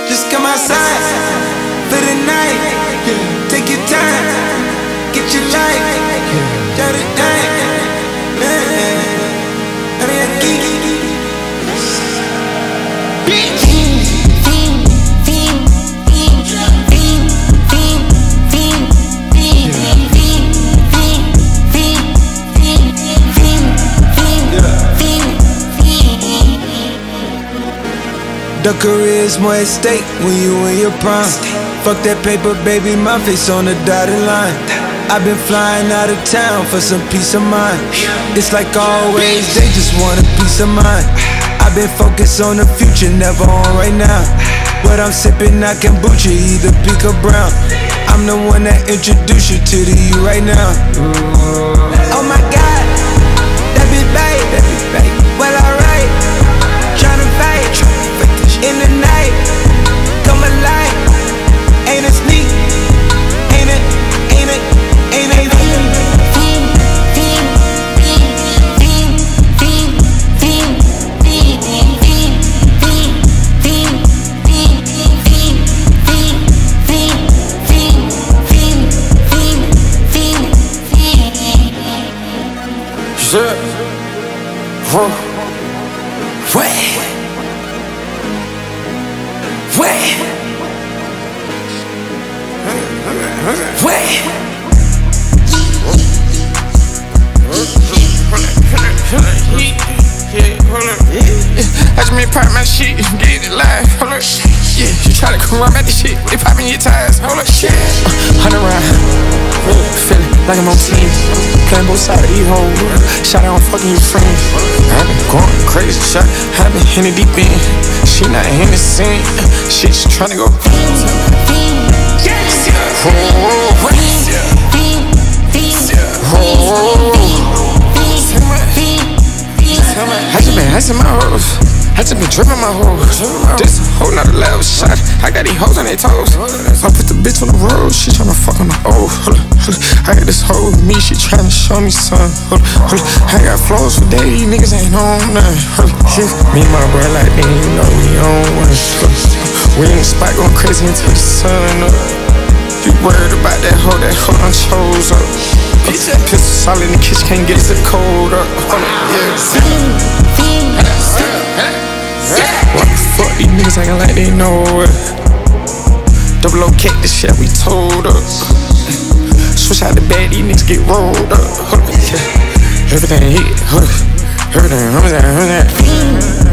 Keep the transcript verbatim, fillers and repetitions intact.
Just come outside for the night. Take your time, get your life. Got it down. I mean, I geek. The career's more at stake when you in your prime. Fuck that paper, baby, my face on the dotted line. I've been flying out of town for some peace of mind. It's like always, they just want a peace of mind. I've been focused on the future, never on right now. What I'm sipping, I kombucha, either pink or brown. I'm the one that introduced you to the you right now. Oh my God, that be babe, well alright. Tryna fight in the night, come alive. Ain't it sneak? Ain't it? Ain't it? Ain't it? Shit. Whoa. Wait. Wait. Wait. I just made part of my shit, get it live, hold up. Yeah, you try to come around at the shit, they popping your tires, hold up. Shit. Hunt around, feeling like I'm on team, playing both sides of these hoes. Shot out on fucking your friends. I been going crazy, shot, I been in the deep end. She not in the scene, she just tryna go. I just been hacking my hoes, I just been dripping my hoes. This whole nother level shot, I got these hoes on their toes. I put the bitch on the road, she tryna fuck on the O. I got this hoe with me, she tryna show me something. I got flows for days, niggas ain't on nothing. Me and my bro like they ain't know we on one. We in the spot going crazy until the sun up. You worried about that hoe, that hoe done chose up. Pistol solid in the kitchen, can't get it cold up. What the fuck, these niggas acting like they know it. Double O cake, this shit we told up. Switch out the bag, these niggas get rolled up. Everything hit, everything, everything, everything.